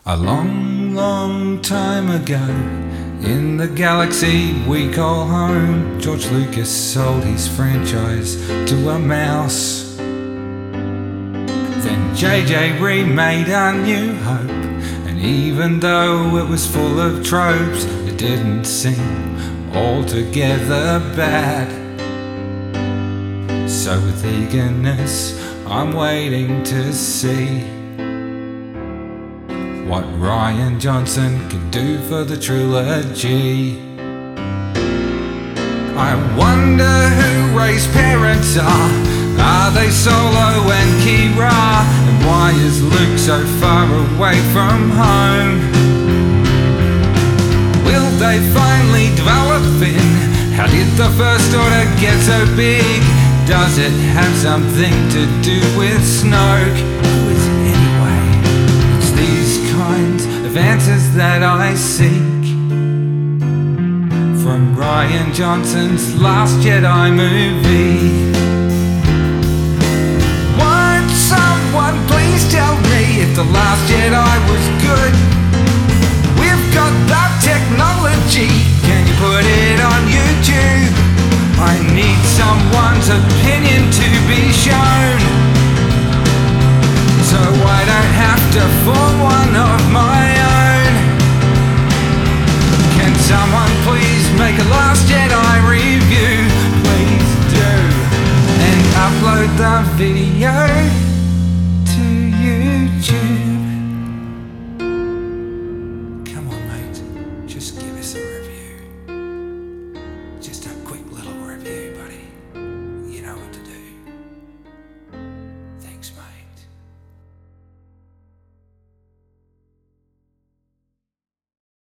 A long, long time ago, in the galaxy we call home, George Lucas sold his franchise to a mouse. Then JJ remade A New Hope, and even though it was full of tropes, it didn't seem altogether bad. So with eagerness I'm waiting to see what Rian Johnson can do for the trilogy. I wonder who Rey's parents are. Are they Solo and Qi'ra? And why is Luke so far away from home? Will they finally develop Finn? How did the First Order get so big? Does it have something to do with Snoke? Who is it anyway? It's these kinds of answers that I seek from Rian Johnson's Last Jedi movie. Won't someone please tell me if The Last Jedi was good? We've got that technology, can you put it on YouTube? I need someone's opinion to be shown, so I don't have to form one of my own. Can someone please make a Last Jedi review? Please do, and upload the video.